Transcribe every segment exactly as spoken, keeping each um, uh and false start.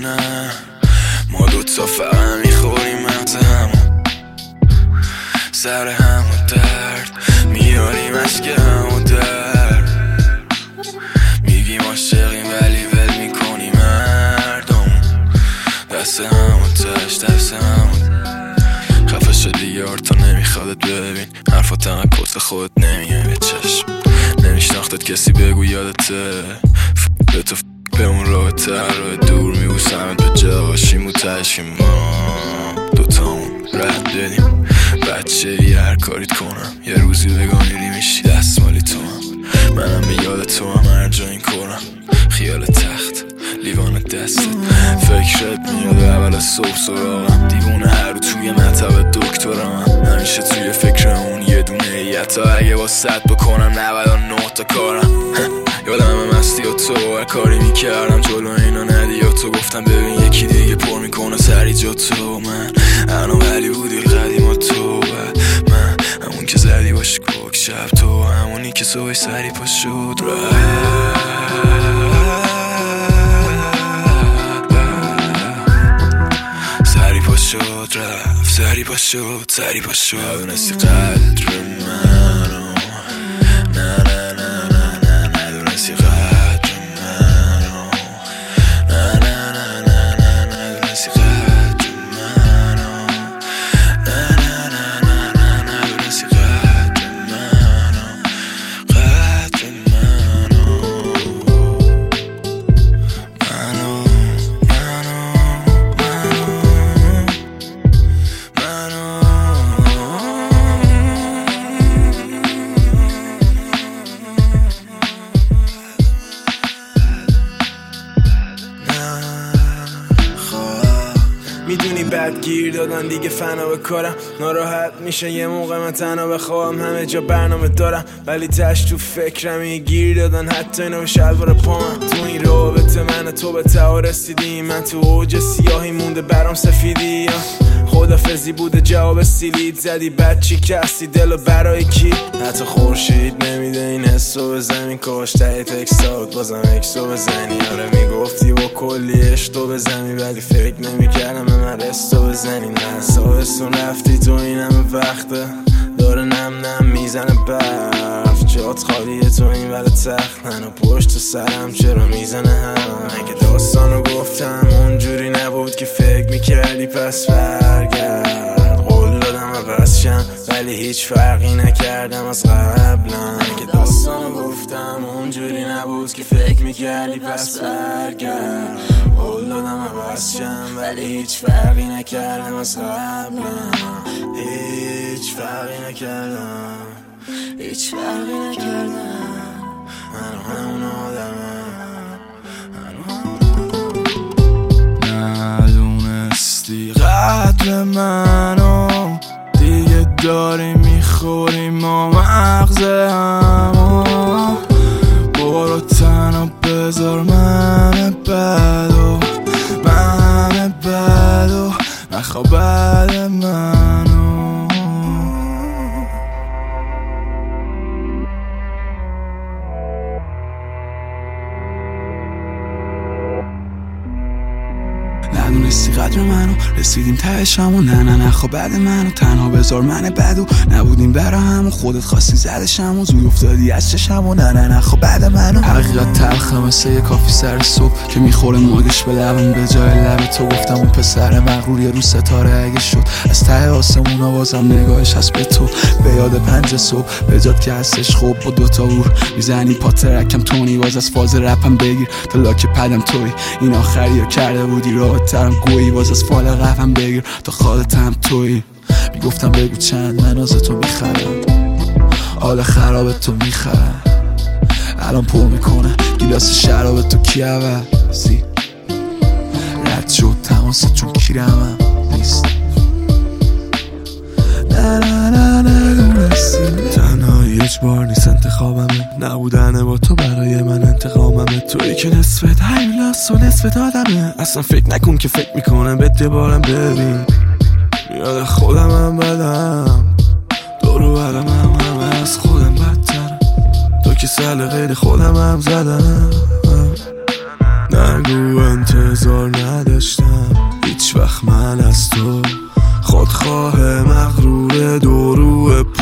نه ما دوتا فقط میخوریم مغز همون، سر همون درد میاریم اشک همون درد، میگیم عاشقیم ولی ول میکنیم مردم، دست همون تش دست همون. خفه شدی یار تا نمیخوادت ببین حرفات انقدر کس خودت نمیه به چشم، نمیشناختت کسی بگو یادته به تو به اون رابطه راه دور میبوسمت به جاشیم و تشک ما دوتامون رد بدیم بچه ای هر کاریت کنم یه روزی بگم میری میشی دست مالی تو هم، منم به یاد تو هم هر جا این کنم خیال تخت لیوان دستت فکرت میاد اول از صبح سراغم، دیوونه هر رو توی مطب دکترم، همیشه توی فکر اون یه دونه ایت تا اگه با صد بکنم نود و نه تا کارم. یادم مستی و تو هر کاری میکردم جلو اینا ندی و تو گفتم ببین یکی دیگه پر میکنه سری جا تو، من انا ولی بودی قدیم و تو من همون که زدی باش کوک شب تو همونی که صبح سری پا شد سری پا شد رفت سری پا شد سری پا شد ندونستی قدر منو نه نه نه نه نه ندونستی قدر منو نه نه نه نه نه ندونستی قدر منو نه نه نه نه نه ندونستی قدر منو قدر منو منو میدونی بد گیر دادن دیگه فنا به کارم، ناراحت میشه یه موقع من تنها بخوام همه جا برنامه دارم ولی تش تو فکرمی گیر دادن حتی اینو به شلوار پامم، تو این رابطه من تو به ته رسیدیم من تو اوج سیاهی مونده برام سفیدی، خدافزی بوده جواب سیلید زدی بد چی کسی دلو برای کی، حتی خورشید نمیده این حسو به زمین کاش ته تکستات بازم اکسو بزنی، آره میگفتی با کلی اشتو بزنی ولی فکر نمیکردم به من رستو بزنی، نه سابستون رفتی تو این همه وقته داره نم نم میزنه برف جات خالیه تو این ولی تخت منو پشت سرم چرا میزنه هم، من که داستانو گفتم اونجوری نبود که فکر میکردی پس برگرد، قول دادم عوض شم ولی هیچ فرقی نکردم از قبلا، من که داستانو گفتم اونجوری نبود که فکر میکردی پس برگرد، قول دادم عوض شم ولی هیچ فرقی نکردم از قبلا، هیچ فرقی نکردم هیچ فرقی نکردم من همون آدمم ندونستی قدر منو دیگه داری میخوری ما مغز همو، برو تنها بذار من بدو من بدو نخواه بعد منو. ندونستی قدر منو رسیدیم تهشم و نه نه نخوا بعد منو تنها بذار من بدو نبودیم برا هم و خودت خواستی زدشم و زود افتادی از چشم و نه نه نخوا بعد منو. حقیقت تلخه مثل یه کافی سر صبح که میخوره موجش به لبم به جای لب تو، گفتم اون پسر مغرور یه رو ستاره اگه شد از ته آسمون آوازم نگاهش هست به تو، به یاد پنج صبح به جاد که هستش خوب با دوتا ور میزنی پا ترکم تونی باز از فاز رپم بگیر تا لاک پدم توی این آخری رو کرده بودی راه ترم گویی باز از فال قفم بگیر تا خالتم توی، میگفتم بگو چند من از تو میخرم حال خراب تو میخرم الان پر میکنه گیلاس شراب تو کی عوضی رد شد تماست چون کیرمم نیست نه نه نه نه دونستی تنهایی اجبار نیست انتخابمه نبودن با تو برای من انتقاممه، توی که نصفت هیولاست و نصفت آدمه اصلا فکر نکن که فکر میکنم به دوبارم ببین یاد خودم هم بدم دورو برم هم همه از خودم بدتر تو که سل غیر خودم هم زدم نگو انتظار نداشت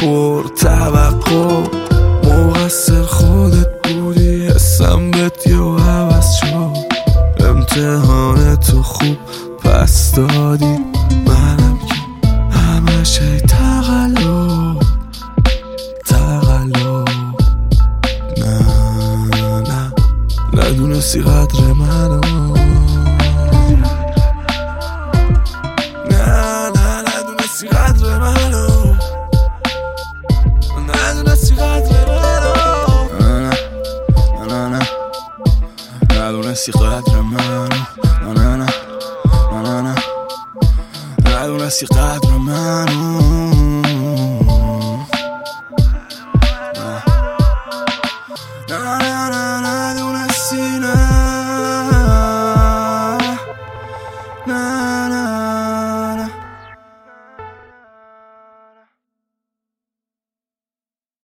پر توقع مقصر خودت بودی، حسم بهت یه و عوض شد. امتحان تو خوب پس دادی، منم که همش ای تقلب تقلب. نه نه ندونستی قدر منو، نه نه ندونستی قدر منو، ندونستی قدر منو، نه نه نه ندونستی قدر منو، نه نه نه نه ندونستی قدر منو.